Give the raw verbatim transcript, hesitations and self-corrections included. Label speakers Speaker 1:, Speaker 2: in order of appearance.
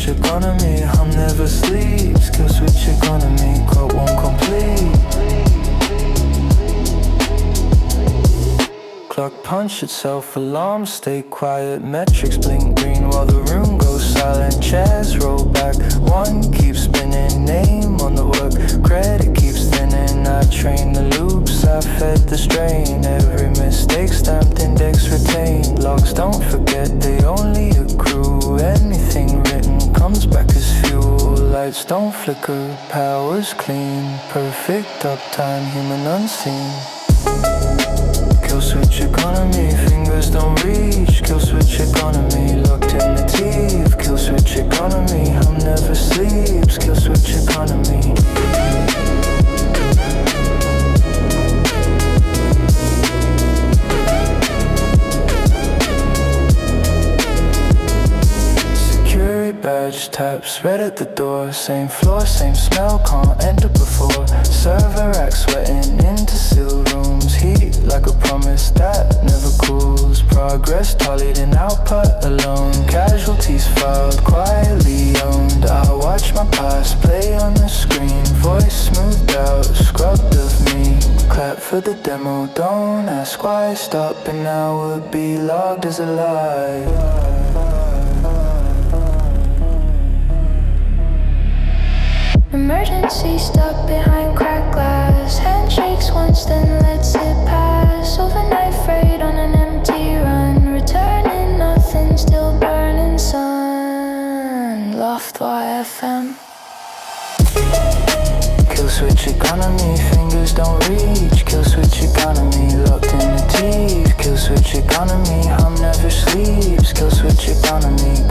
Speaker 1: switch economy, hum never sleeps. Kill switch economy, code won't complete. Clock punch itself, alarms stay quiet. Metrics blink green while the room goes silent. Chairs roll back, one keeps spinning. Name on the work, credit keeps thinning. I train the loops, I fed the strain. Every mistake stamped, index retained. Logs don't forget, they only accrue. Anything written comes back as fuel. Lights don't flicker, power's clean. Perfect uptime, human unseen. Kill switch economy, fingers don't reach. Kill switch economy, locked in the teeth. Kill switch economy, hum never sleeps. Kill switch economy. Badge taps, red at the door. Same floor, same smell, can't enter before. Server rack sweating into sealed rooms. Heat like a promise that never cools. Progress tallied in output alone. Casualties filed, quietly owned. I watch my past play on the screen. Voice smoothed out, scrubbed of me. Clap for the demo, don't ask why. Stopping now would be logged as a lie.
Speaker 2: Emergency stuck behind cracked glass. Handshakes once, then lets it pass. Overnight freight on an empty run. Returning nothing, still burning sun. Loft Y F M.
Speaker 1: Kill switch economy, fingers don't reach. Kill switch economy, locked in the teeth. Kill switch economy, hum never sleeps. Kill switch economy,